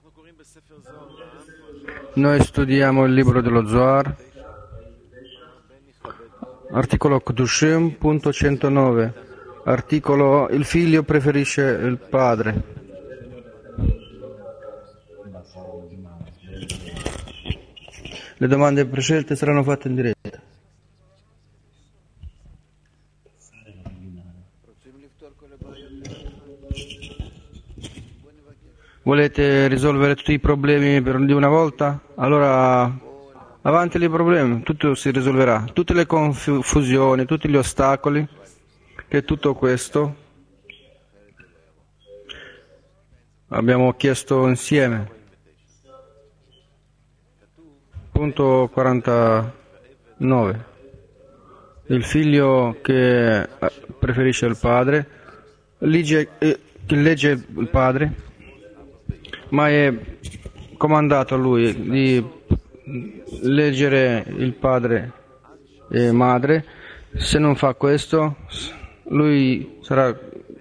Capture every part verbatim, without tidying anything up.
Noi studiamo il libro dello Zohar, articolo Kedushim, punto centonove, articolo il figlio preferisce il padre. Le domande prescelte saranno fatte in diretta. Volete risolvere tutti i problemi per di una volta? Allora avanti i problemi, tutto si risolverà. Tutte le confusioni, tutti gli ostacoli, che tutto questo abbiamo chiesto insieme. Punto quarantanove. Il figlio che preferisce il padre legge, eh, legge il padre, ma è comandato a lui di leggere il padre e madre. Se non fa questo, lui sarà...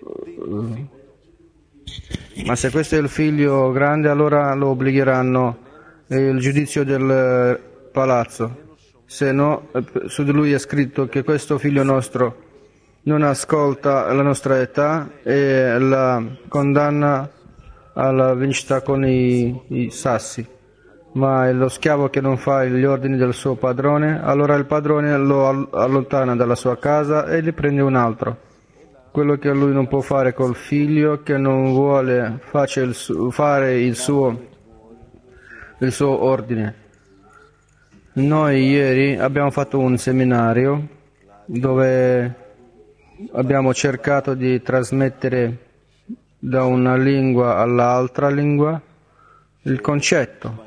Ma se questo è il figlio grande, allora lo obbligheranno il giudizio del palazzo. Se no, su di lui è scritto che questo figlio nostro non ascolta la nostra età e la condanna alla vincita con i, i sassi, ma è lo schiavo che non fa gli ordini del suo padrone, allora il padrone lo allontana dalla sua casa e gli prende un altro. Quello che lui non può fare col figlio che non vuole face il su, fare il suo, il suo ordine. Noi ieri abbiamo fatto un seminario dove abbiamo cercato di trasmettere da una lingua all'altra lingua il concetto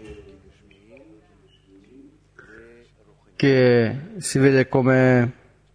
che si vede come,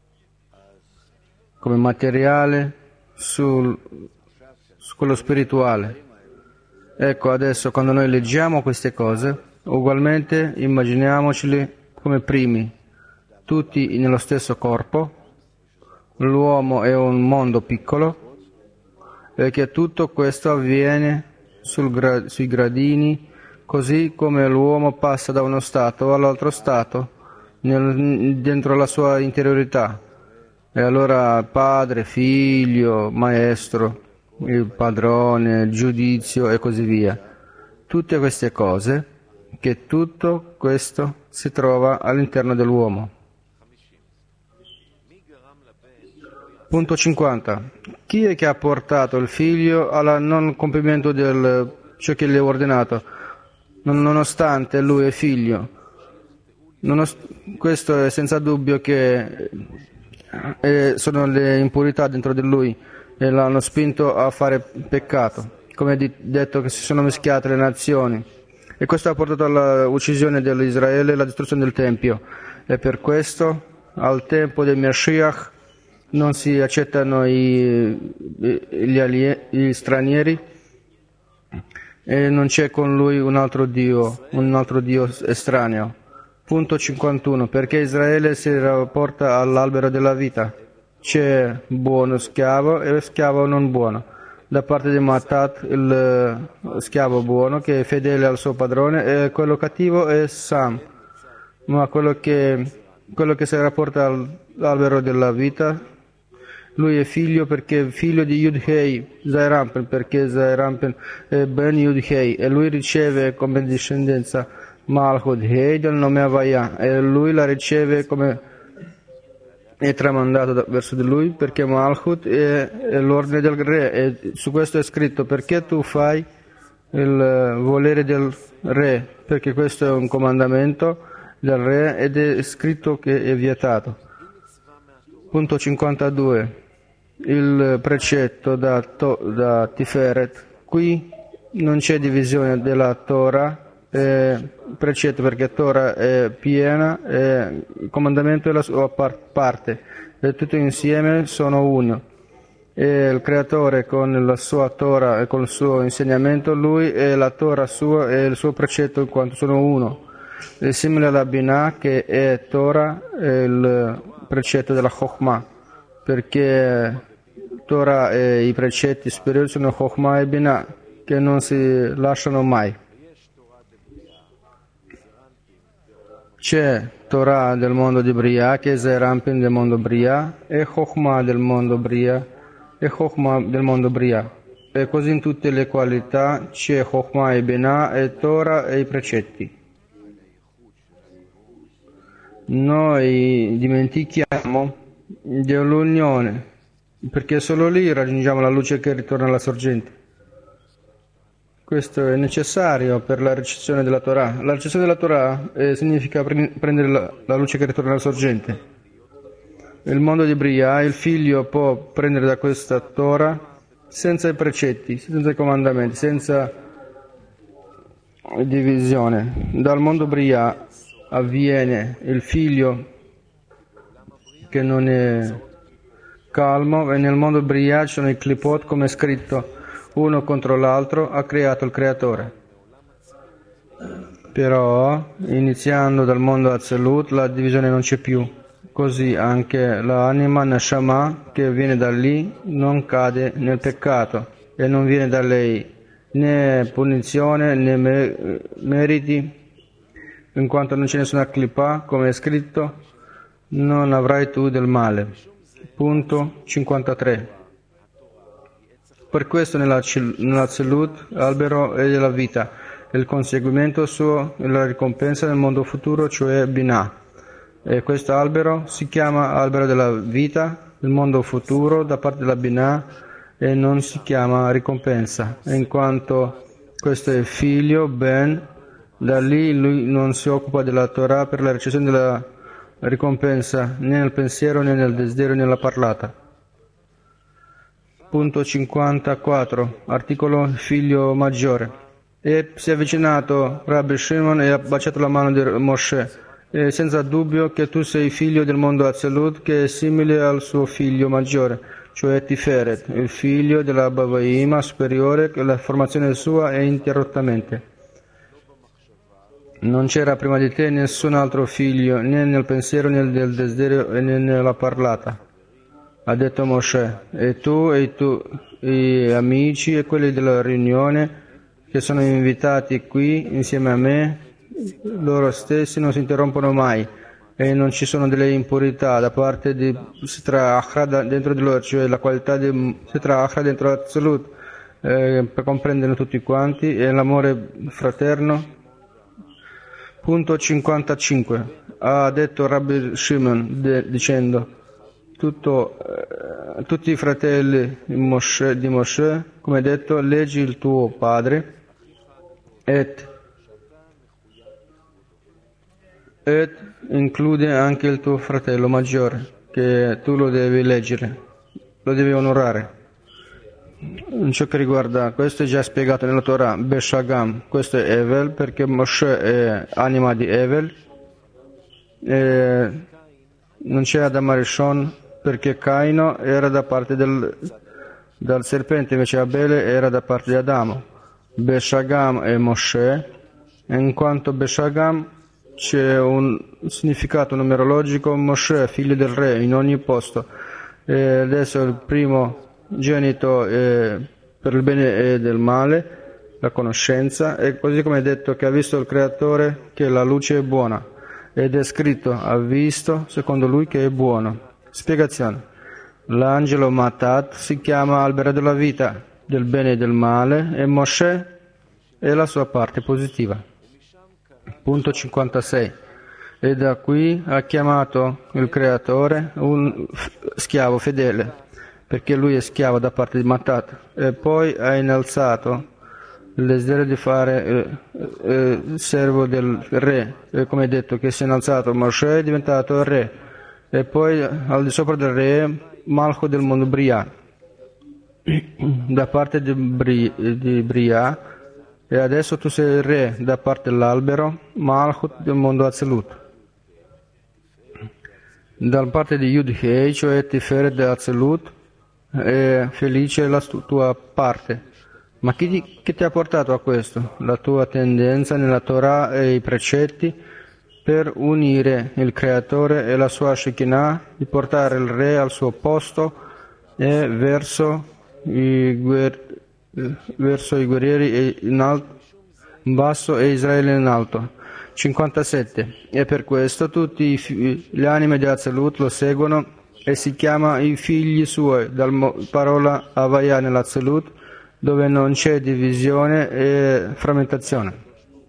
come materiale sul, su quello spirituale. Ecco, adesso quando noi leggiamo queste cose, ugualmente immaginiamoceli come primi, tutti nello stesso corpo. L'uomo è un mondo piccolo e che tutto questo avviene sul gra- sui gradini, così come l'uomo passa da uno stato all'altro stato nel, dentro la sua interiorità. E allora padre, figlio, maestro, il padrone, giudizio e così via. Tutte queste cose, che tutto questo si trova all'interno dell'uomo. Punto cinquanta. Chi è che ha portato il figlio al non compimento di ciò che gli è ordinato, nonostante lui è figlio? Nonost- questo è senza dubbio che eh, sono le impurità dentro di lui e l'hanno spinto a fare peccato. Come è detto che si sono mischiate le nazioni. E questo ha portato all'uccisione dell'Israele e alla distruzione del Tempio. E per questo, al tempo del Mashiach, non si accettano i, gli, alie, gli stranieri e non c'è con lui un altro Dio, un altro Dio estraneo. Punto cinquantuno. Perché Israele si rapporta all'albero della vita. C'è buono schiavo e schiavo non buono. Da parte di Matat, il schiavo buono che è fedele al suo padrone, e quello cattivo è Sam. Ma quello che, quello che si rapporta all'albero della vita, lui è figlio perché è figlio di Yud-Hei, Zairampen, perché Zairampen è Ben Yud-Hei, e lui riceve come discendenza Malchut Hei del nome Havaya, e lui la riceve come è tramandato da, verso di lui, perché Malchut è, è l'ordine del re, e su questo è scritto: perché tu fai il volere del re, perché questo è un comandamento del re ed è scritto che è vietato. Punto cinquantadue. Il precetto da, to, da Tiferet. Qui non c'è divisione della Torah, eh, precetto perché Torah è piena e il comandamento è la sua parte, e tutto insieme sono uno. E il creatore con la sua Torah e con il suo insegnamento, lui è la Torah sua e il suo precetto in quanto sono uno. È simile alla Binah, che è Torah e il precetto della Chokhmah, perché Torah e i precetti superiori sono Chokhmah e Binah, che non si lasciano mai. C'è Torah del mondo di Bria, che è Zerampin del mondo Bria, e Chokhmah del mondo Bria, e Chokhmah del mondo Bria. E così in tutte le qualità c'è Chokhmah e Binah, e Torah e i precetti. Noi dimentichiamo dell'unione, perché solo lì raggiungiamo la luce che ritorna alla sorgente. Questo è necessario per la ricezione della Torah. La ricezione della Torah eh, significa pre- prendere la, la luce che ritorna alla sorgente. Il mondo di Bria, il figlio può prendere da questa Torah senza i precetti, senza i comandamenti, senza divisione. Dal mondo Bria avviene il figlio che non è calmo, e nel mondo Bria ci sono i clipot, come è scritto, uno contro l'altro ha creato il creatore. Però iniziando dal mondo Atzilut la divisione non c'è più, così anche l'anima Neshama che viene da lì non cade nel peccato e non viene da lei né punizione né me- meriti, in quanto non c'è nessuna clipa, come è scritto, non avrai tu del male. Punto cinquantatré. Per questo nella, nella Tzilut albero è della vita, il conseguimento suo è la ricompensa nel mondo futuro, cioè Binah. E questo albero si chiama albero della vita, il mondo futuro da parte della Binah, e non si chiama ricompensa, in quanto questo è figlio, ben, da lì lui non si occupa della Torah per la ricezione della ricompensa, né nel pensiero, né nel desiderio, né nella parlata. Punto cinquantaquattro, articolo figlio maggiore. E si è avvicinato Rabbi Shimon e ha baciato la mano di Moshe. E senza dubbio che tu sei figlio del mondo Atzilut, che è simile al suo figlio maggiore, cioè Tiferet, il figlio della Bavaima superiore, che la formazione sua è interrottamente. Non c'era prima di te nessun altro figlio, né nel pensiero, né nel desiderio, né nella parlata. Ha detto Moshe, e tu e i tuoi amici e quelli della riunione che sono invitati qui insieme a me, loro stessi non si interrompono mai e non ci sono delle impurità da parte di Sitra Achra dentro di loro, cioè la qualità di Sitra Achra dentro l'Azzilut, eh, per comprendere tutti quanti, e l'amore fraterno. Punto cinquantacinque. Ha detto Rabbi Shimon de, dicendo, Tutto, eh, tutti i fratelli di Moshe, di Moshe, come detto, leggi il tuo padre, et, et include anche il tuo fratello maggiore, che tu lo devi leggere, lo devi onorare. In ciò che riguarda, questo è già spiegato nella Torah, Beshagam, questo è Evel, perché Moshe è anima di Evel, e non c'è Adam Arishon, perché Caino era da parte del, del serpente, invece Abele era da parte di Adamo. Beshagam e Moshe, in quanto Beshagam c'è un significato numerologico, Moshe, figlio del re, in ogni posto. E adesso il primo genito è per il bene e del male, la conoscenza, e così come è detto che ha visto il creatore che la luce è buona, ed è scritto, ha visto secondo lui che è buono. Spiegazione. L'angelo Matat si chiama albero della vita, del bene e del male, e Moshe è la sua parte positiva. Punto cinquantasei. E da qui ha chiamato il creatore un schiavo fedele, perché lui è schiavo da parte di Matat, e poi ha innalzato il desiderio di fare eh, eh, servo del re, e come è detto che si è innalzato Moshe è diventato re, e poi al di sopra del re Malchut del mondo Bria, da parte di, Bri, di Bria, e adesso tu sei il re da parte dell'albero Malchut del mondo Atzilut. Da parte di Yud-Hei, cioè Tiferet di Atzilut, è felice la tua parte. Ma chi ti, chi ti ha portato a questo? La tua tendenza nella Torah e i precetti per unire il creatore e la sua Shekinah, di portare il re al suo posto e verso i, guer, verso i guerrieri in, alto, in basso e Israele in alto. cinquantasette. E per questo tutte le anime di Azalut lo seguono e si chiama i figli suoi, dalla parola Havaya nell'Azalut, dove non c'è divisione e frammentazione.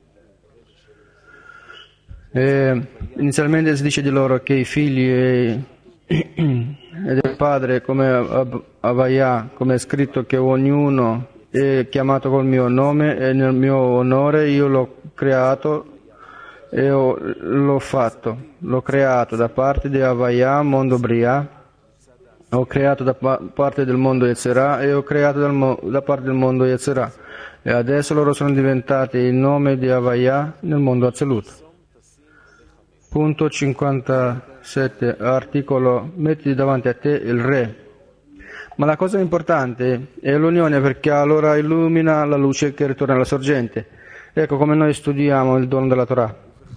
E inizialmente si dice di loro che i figli e, e del padre, come Havaya, come è scritto che ognuno è chiamato col mio nome e nel mio onore io l'ho creato e ho, l'ho fatto, l'ho creato da parte di Havaya, mondo Bria, ho creato da pa- parte del mondo Yetzirah e ho creato dal mo- da parte del mondo Yetzirah, e adesso loro sono diventati il nome di Havaya nel mondo Azalut. Punto cinquantasette, articolo, metti davanti a te il re. Ma la cosa importante è l'unione, perché allora illumina la luce che ritorna alla sorgente. Ecco come noi studiamo il dono della Torah.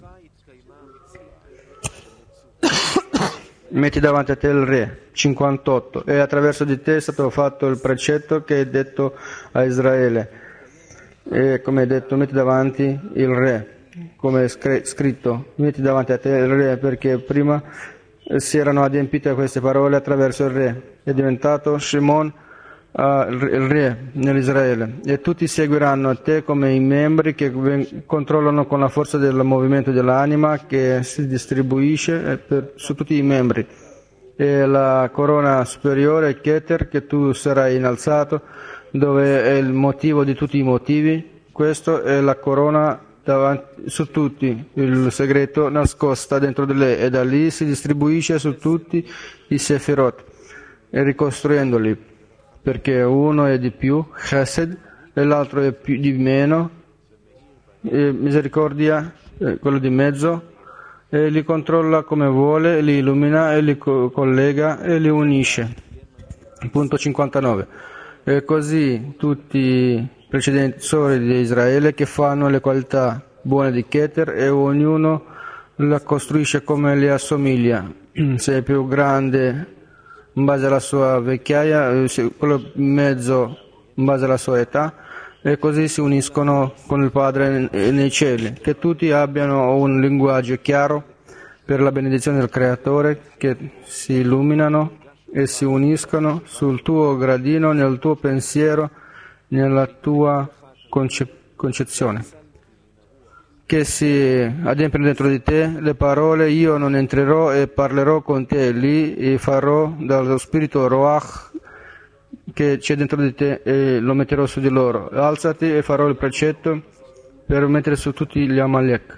Metti davanti a te il re. cinquantotto. E attraverso di te è stato fatto il precetto che è detto a Israele. E come è detto, metti davanti il re. Come è scritto, metti davanti a te il re, perché prima si erano adempiute queste parole attraverso il re. È diventato Shimon uh, il re nell'Israele, e tutti seguiranno te come i membri che ven- controllano con la forza del movimento dell'anima che si distribuisce per, su tutti i membri. E la corona superiore, Keter, che tu sarai innalzato, dove è il motivo di tutti i motivi. Questo è la corona davanti, su tutti, il segreto nascosta dentro di lei, e da lì si distribuisce su tutti i Sefirot, e ricostruendoli, perché uno è di più, Chesed, e l'altro è più, di meno, e misericordia, eh, quello di mezzo, e li controlla come vuole, li illumina e li co- collega e li unisce. Punto cinquantanove. E così tutti i predecessori di Israele che fanno le qualità buone di Keter, e ognuno la costruisce come le assomiglia. Se è più grande in base alla sua vecchiaia, quello in mezzo in base alla sua età, e così si uniscono con il Padre nei cieli, che tutti abbiano un linguaggio chiaro per la benedizione del Creatore, che si illuminano e si uniscono sul tuo gradino, nel tuo pensiero, nella tua conce- concezione, che si adempiono dentro di te le parole: io non entrerò e parlerò con te lì, e farò dallo spirito Roach che c'è dentro di te e lo metterò su di loro. Alzati e farò il precetto per mettere su tutti gli Amalek.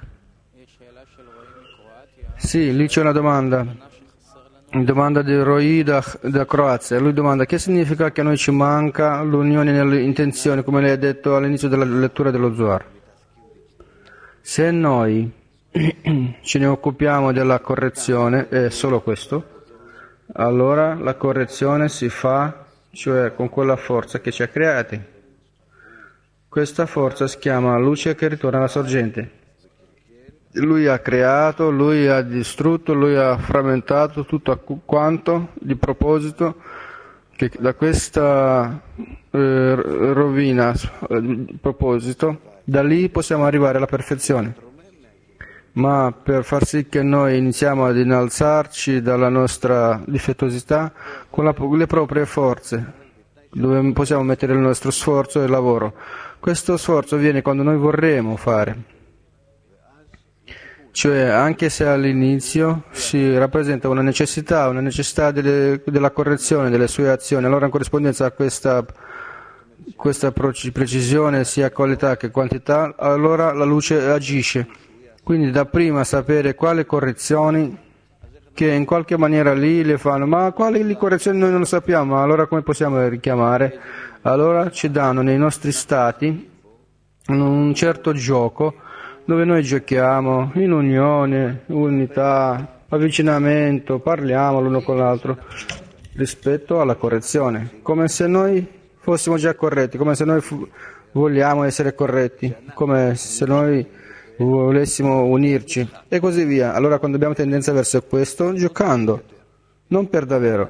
Sì, lì c'è una domanda. Domanda di Roy da, da Croazia. Lui domanda: che significa che a noi ci manca l'unione nelle intenzioni, come lei ha detto all'inizio della lettura dello Zohar? Se noi ce ne occupiamo della correzione, è solo questo, allora la correzione si fa, cioè con quella forza che ci ha creati. Questa forza si chiama luce che ritorna alla sorgente. Lui ha creato, lui ha distrutto, lui ha frammentato tutto quanto di proposito, che da questa eh, rovina di proposito, da lì possiamo arrivare alla perfezione. Ma per far sì che noi iniziamo ad innalzarci dalla nostra difettosità con la, le proprie forze, dove possiamo mettere il nostro sforzo e lavoro. Questo sforzo viene quando noi vorremmo fare. Cioè, anche se all'inizio si rappresenta una necessità, una necessità delle, della correzione delle sue azioni, allora in corrispondenza a questa, questa precisione, sia qualità che quantità, allora la luce agisce. Quindi da prima sapere quali correzioni che in qualche maniera lì le fanno, ma quali correzioni noi non lo sappiamo, allora come possiamo richiamare? Allora ci danno nei nostri stati un certo gioco, dove noi giochiamo in unione, unità, avvicinamento, parliamo l'uno con l'altro rispetto alla correzione, come se noi fossimo già corretti, come se noi fu- vogliamo essere corretti, come se noi volessimo unirci e così via. Allora quando abbiamo tendenza verso questo, giocando, non per davvero.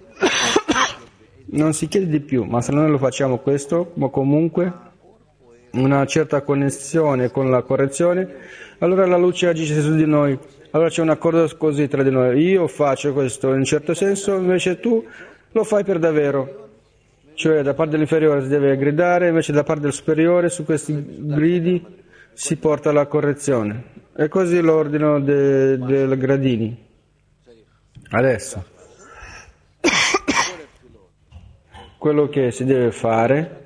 Non si chiede di più, ma se noi lo facciamo questo, ma comunque una certa connessione con la correzione, allora la luce agisce su di noi. Allora c'è un accordo così tra di noi. Io faccio questo in un certo senso, invece tu lo fai per davvero. Cioè da parte dell'inferiore si deve gridare, invece da parte del superiore su questi gridi si porta la correzione. E così l'ordine de, del gradini. Adesso, quello che si deve fare,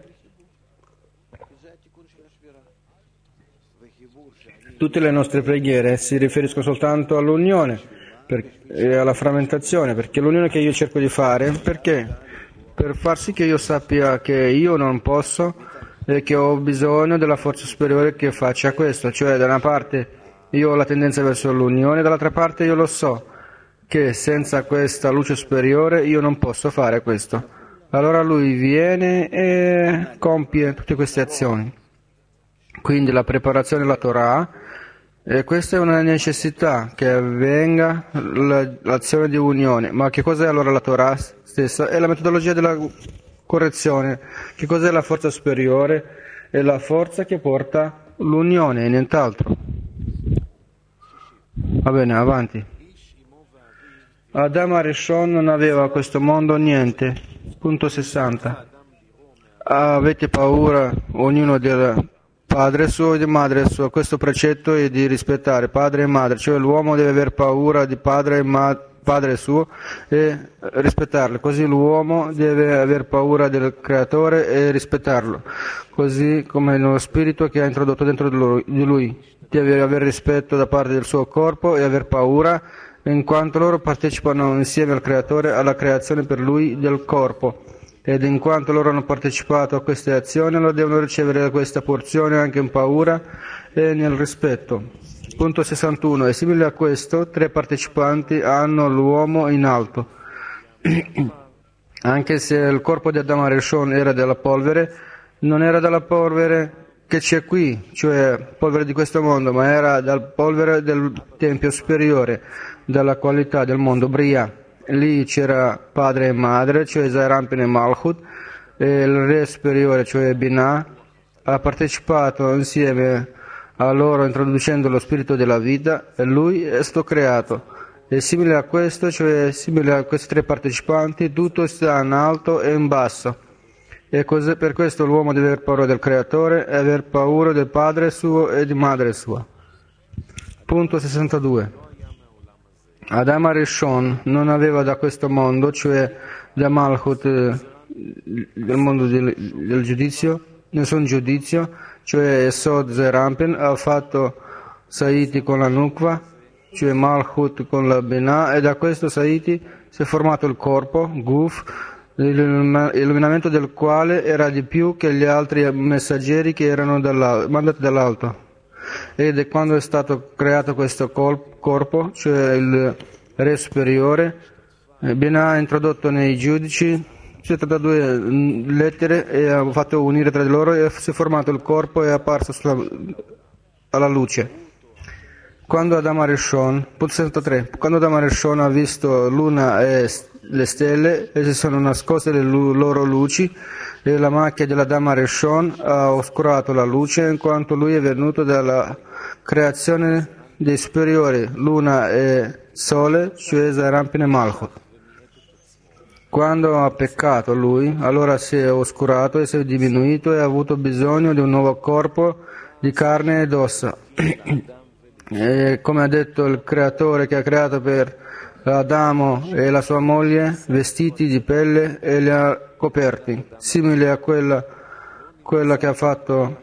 tutte le nostre preghiere si riferiscono soltanto all'unione per, e alla frammentazione, perché l'unione che io cerco di fare, perché? Per far sì che io sappia che io non posso e che ho bisogno della forza superiore che faccia questo, cioè da una parte io ho la tendenza verso l'unione, dall'altra parte io lo so che senza questa luce superiore io non posso fare questo. Allora lui viene e compie tutte queste azioni. Quindi la preparazione della Torah, e questa è una necessità che avvenga l'azione di unione. Ma che cos'è allora la Torah stessa? È la metodologia della correzione. Che cos'è la forza superiore? È la forza che porta l'unione e nient'altro. Va bene, avanti. Adam Arishon non aveva a questo mondo niente. Punto sessanta. Avete paura ognuno del padre suo e di madre sua. Questo precetto è di rispettare padre e madre, cioè l'uomo deve aver paura di padre e ma- padre suo e rispettarlo. Così l'uomo deve aver paura del creatore e rispettarlo. Così come lo spirito che ha introdotto dentro di lui. Deve avere rispetto da parte del suo corpo e aver paura, in quanto loro partecipano insieme al creatore alla creazione per lui del corpo. Ed in quanto loro hanno partecipato a queste azioni, allora devono ricevere questa porzione anche in paura e nel rispetto. Punto sessantuno. E simile a questo, tre partecipanti hanno l'uomo in alto. Anche se il corpo di Adam Arishon era della polvere, non era dalla polvere che c'è qui, cioè polvere di questo mondo, ma era dal polvere del tempio superiore, dalla qualità del mondo Bria. Lì c'era padre e madre, cioè Zairampin e Malchut, e il re superiore, cioè Binah, ha partecipato insieme a loro introducendo lo spirito della vita e lui è stato creato. E simile a questo, cioè simile a questi tre partecipanti, tutto sta in alto e in basso. E così, per questo l'uomo deve aver paura del creatore e aver paura del padre suo e di madre sua. Punto sessantadue. Adam Arishon non aveva da questo mondo, cioè da Malchut, del mondo del, del giudizio, nessun giudizio, cioè Esod Zerampen ha fatto Saiti con la Nukva, cioè Malchut con la Binah, e da questo Saiti si è formato il corpo, Guf, l'illuminamento del quale era di più che gli altri messaggeri che erano mandati dall'alto. Ed quando è stato creato questo corpo, cioè il re superiore, Binah ha introdotto nei giudici settantadue lettere e ha fatto unire tra di loro e si è formato il corpo e è apparso sulla, alla luce. Quando Adam Arishon, sessantatré, quando Adam Arishon ha visto l'una e le stelle e si sono nascoste le lu- loro luci e la macchia dell'Adam Arishon ha oscurato la luce in quanto lui è venuto dalla creazione dei superiori, luna e sole, cioè Zairampin e Malchut. Quando ha peccato lui, allora si è oscurato e si è diminuito e ha avuto bisogno di un nuovo corpo di carne ed ossa. E come ha detto il creatore che ha creato per Adamo e la sua moglie vestiti di pelle e li ha coperti, simile a quella, quella che ha fatto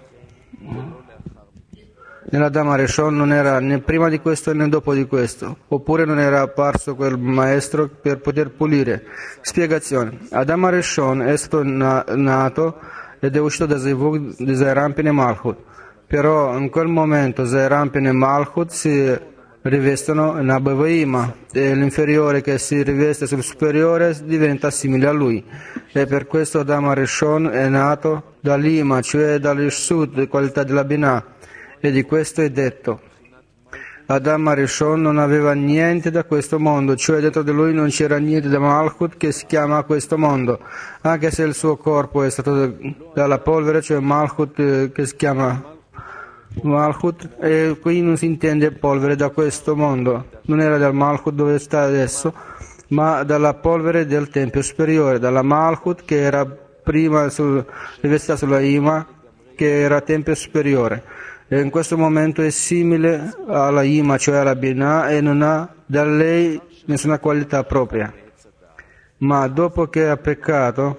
nell'Adam Arishon, non era né prima di questo né dopo di questo, oppure non era apparso quel maestro per poter pulire. Spiegazione. Adam Arishon è stato na- nato ed è uscito da Zivug di Zairampin e Malchut. Però in quel momento Zairampin e Malchut si rivestono in Abavaima e l'inferiore che si riveste sul superiore diventa simile a lui. E per questo Adam Arishon è nato dall'Ima, cioè dall'Ishsut, qualità della Binah. E di questo è detto: Adam Arishon non aveva niente da questo mondo, cioè dentro di lui non c'era niente da Malchut che si chiama questo mondo, anche se il suo corpo è stato dalla polvere, cioè Malchut eh, che si chiama Malchut, e qui non si intende polvere da questo mondo, non era dal Malchut dove sta adesso, ma dalla polvere del Tempio superiore, dalla Malchut che era prima sul, rivestita sulla Ima, che era Tempio superiore. E in questo momento è simile alla Ima, cioè alla Binah, e non ha da lei nessuna qualità propria. Ma dopo che ha peccato,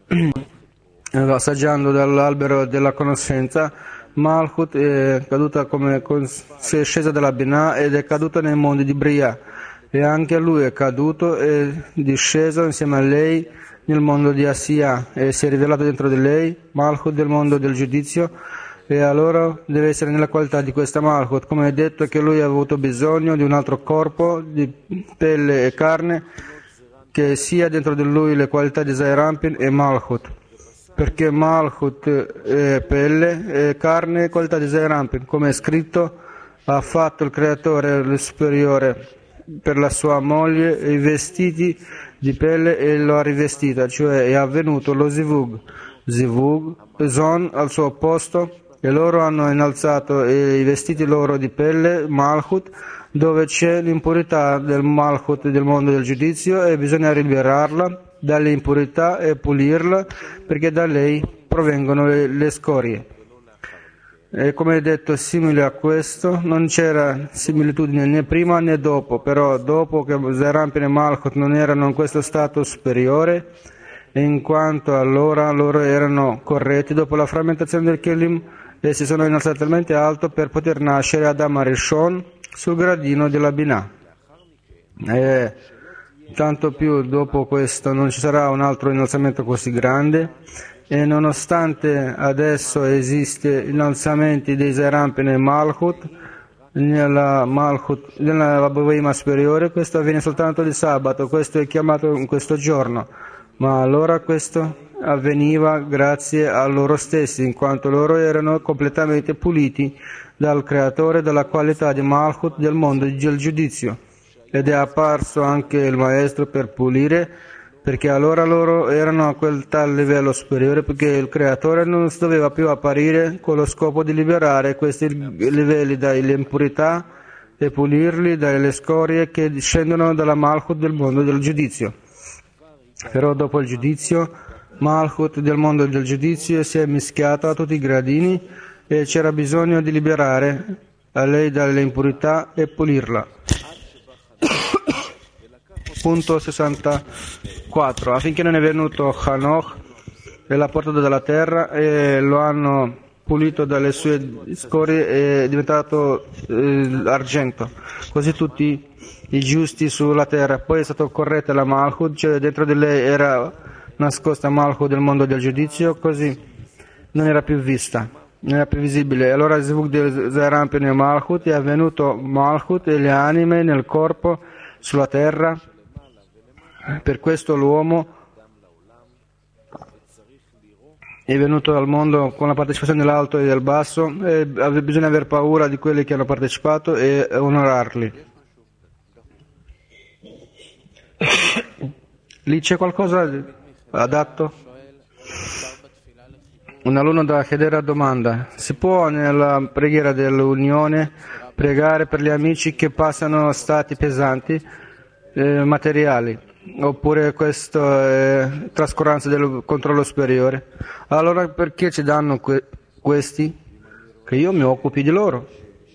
assaggiando dall'albero della conoscenza, Malchut è caduta come si è scesa dalla Binah ed è caduta nei mondi di Bria, e anche lui è caduto e disceso insieme a lei nel mondo di Asiya e si è rivelato dentro di lei, Malchut del mondo del giudizio, e allora deve essere nella qualità di questa Malchut, come è detto che lui ha avuto bisogno di un altro corpo di pelle e carne che sia dentro di lui le qualità di Zairampin e Malchut, perché Malchut è pelle e carne e qualità di Zairampin, come è scritto, ha fatto il creatore il superiore per la sua moglie i vestiti di pelle e lo ha rivestita, cioè è avvenuto lo Zivug, Zivug, Zon al suo posto, e loro hanno innalzato i vestiti loro di pelle, Malchut, dove c'è l'impurità del Malchut del mondo del giudizio e bisogna liberarla dalle impurità e pulirla perché da lei provengono le, le scorie. E come detto, simile a questo, non c'era similitudine né prima né dopo, però dopo che Zairampin e Malchut non erano in questo stato superiore, e in quanto allora loro erano corretti dopo la frammentazione del Kelim, e si sono innalzati talmente alto per poter nascere Adam Arishon sul gradino della Binah. E tanto più dopo questo non ci sarà un altro innalzamento così grande, e nonostante adesso esiste innalzamenti dei Zairampin e Malchut nella Malchut nella Bovima superiore, questo avviene soltanto di sabato, questo è chiamato in questo giorno, ma allora questo avveniva grazie a loro stessi, in quanto loro erano completamente puliti dal creatore della qualità di Malchut del mondo del giudizio, ed è apparso anche il maestro per pulire, perché allora loro erano a quel tal livello superiore, perché il creatore non doveva più apparire con lo scopo di liberare questi livelli dalle impurità e pulirli dalle scorie che discendono dalla Malchut del mondo del giudizio. Però dopo il giudizio, Malchut del mondo del giudizio si è mischiata a tutti i gradini e c'era bisogno di liberare a lei dalle impurità e pulirla. Punto sessantaquattro. Affinché non è venuto Hanoch e l'ha portato dalla terra e lo hanno pulito dalle sue scorie e è diventato eh, argento. Così tutti i giusti sulla terra. Poi è stato corretta la Malchut, cioè dentro di lei era nascosta Malchut del mondo del giudizio, così non era più vista, non era più visibile. Allora il Zivug di Zairampin e Malchut è avvenuto Malchut e le anime nel corpo sulla terra. Per questo l'uomo è venuto al mondo con la partecipazione dell'alto e del basso, e bisogna aver paura di quelli che hanno partecipato e onorarli. Lì c'è qualcosa adatto? Un alunno da chiedere a domanda: si può nella preghiera dell'unione pregare per gli amici che passano stati pesanti eh, materiali? Oppure questo è trascuranza del controllo superiore? Allora perché ci danno que- questi? Che io mi occupi di loro.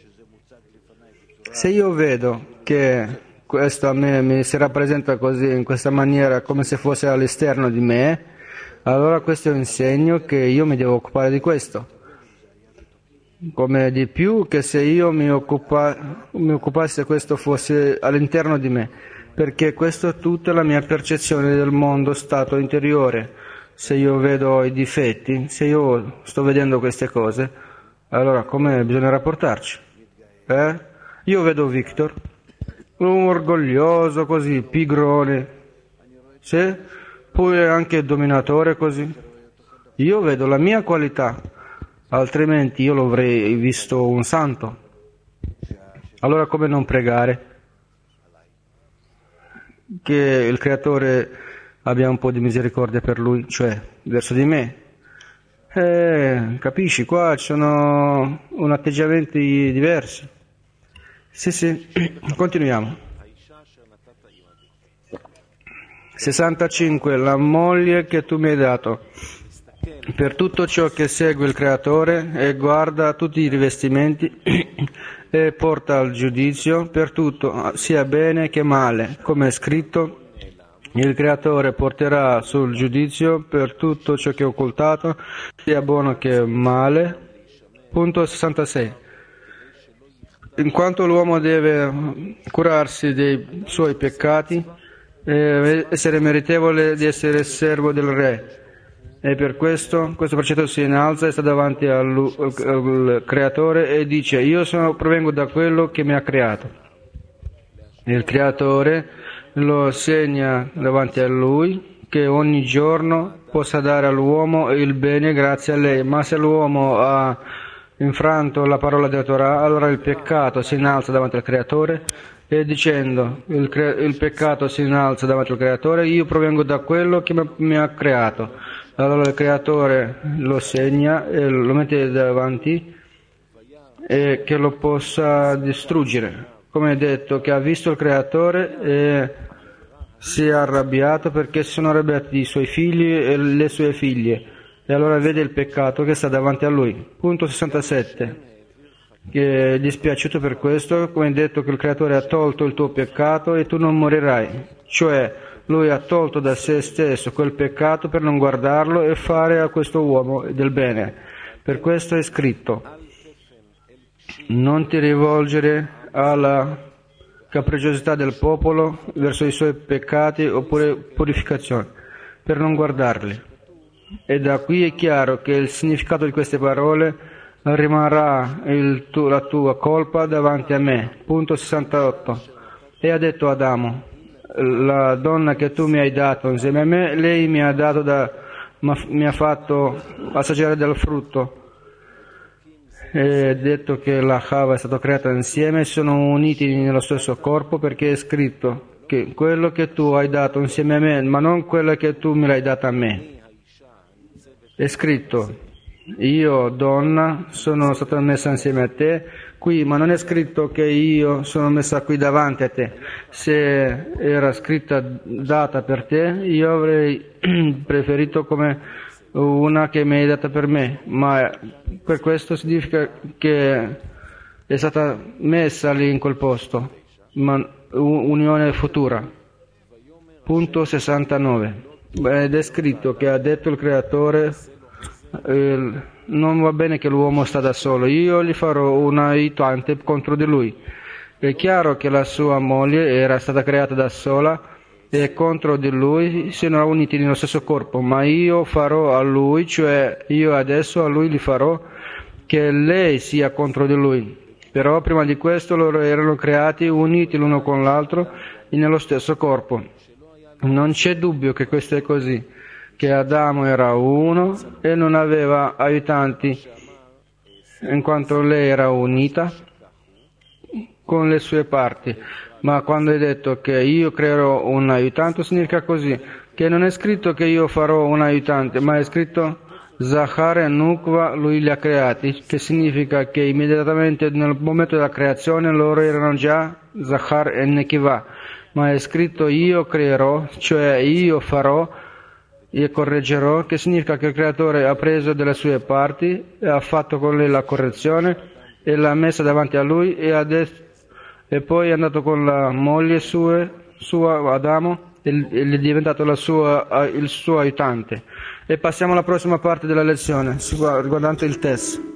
Se io vedo che questo a me mi si rappresenta così, in questa maniera, come se fosse all'esterno di me, allora questo è un segno che io mi devo occupare di questo. Come di più che se io mi, occupa- mi occupassi se questo fosse all'interno di me. Perché questo è tutta la mia percezione del mondo stato interiore. Se io vedo i difetti, se io sto vedendo queste cose, allora come bisogna rapportarci? Eh? Io vedo Victor, un orgoglioso così, pigrone, sì? Poi anche dominatore così. Io vedo la mia qualità, altrimenti io l'avrei visto un santo. Allora come non pregare? Che il Creatore abbia un po' di misericordia per lui, cioè verso di me. Eh, capisci, qua ci sono un atteggiamenti diversi. Sì, sì, continuiamo. sessantacinque. La moglie che tu mi hai dato. Per tutto ciò che segue il Creatore e guarda tutti i rivestimenti e porta al giudizio per tutto, sia bene che male, come è scritto. Il Creatore porterà sul giudizio per tutto ciò che è occultato, sia buono che male. Punto sessantasei. In quanto l'uomo deve curarsi dei suoi peccati e essere meritevole di essere servo del Re, e per questo questo precetto si innalza e sta davanti al, al Creatore e dice: io sono, provengo da quello che mi ha creato. Il Creatore lo segna davanti a lui, che ogni giorno possa dare all'uomo il bene grazie a lei. Ma se l'uomo ha infranto la parola della Torah, allora il peccato si innalza davanti al Creatore e dicendo: il, cre- il peccato si innalza davanti al Creatore, io provengo da quello che mi ha creato. Allora il Creatore lo segna e lo mette davanti e che lo possa distruggere. Come detto, che ha visto il Creatore e si è arrabbiato perché si sono arrabbiati i suoi figli e le sue figlie, e allora vede il peccato che sta davanti a lui. Punto sessantasette. Che è dispiaciuto per questo, come detto, che il Creatore ha tolto il tuo peccato e tu non morirai, cioè lui ha tolto da se stesso quel peccato per non guardarlo e fare a questo uomo del bene. Per questo è scritto: non ti rivolgere alla capricciosità del popolo verso i suoi peccati oppure purificazione, per non guardarli. E da qui è chiaro che il significato di queste parole: rimarrà il tu, la tua colpa davanti a me. Punto sessantotto. E ha detto Adamo: la donna che tu mi hai dato insieme a me, lei mi ha dato da, mi ha fatto assaggiare del frutto. È detto che la Chava è stata creata insieme, sono uniti nello stesso corpo, perché è scritto che quello che tu hai dato insieme a me, ma non quello che tu me l'hai dato a me. È scritto: io, donna, sono stata messa insieme a te qui, ma non è scritto che io sono messa qui davanti a te. Se era scritta data per te, io avrei preferito come una che mi hai data per me, ma per questo significa che è stata messa lì in quel posto, ma unione futura. Punto sessantanove. Ed è scritto che ha detto il Creatore: eh, non va bene che l'uomo sta da solo, io gli farò un aiutante contro di lui. È chiaro che la sua moglie era stata creata da sola e contro di lui si erano uniti nello stesso corpo, ma io farò a lui, cioè io adesso a lui gli farò che lei sia contro di lui. Però prima di questo loro erano creati uniti l'uno con l'altro nello stesso corpo. Non c'è dubbio che questo è così, che Adamo era uno e non aveva aiutanti, in quanto lei era unita con le sue parti. Ma quando è detto che io creerò un aiutante, significa così, che non è scritto che io farò un aiutante, ma è scritto Zachar e Nukva, lui li ha creati, che significa che immediatamente nel momento della creazione loro erano già Zachar e Nekiva, ma è scritto io creerò, cioè io farò e correggerò, che significa che il Creatore ha preso delle sue parti e ha fatto con lei la correzione e l'ha messa davanti a lui e adesso e poi è andato con la moglie sua, sua Adamo, e gli è diventato la sua, il suo aiutante. E passiamo alla prossima parte della lezione, riguardante il test.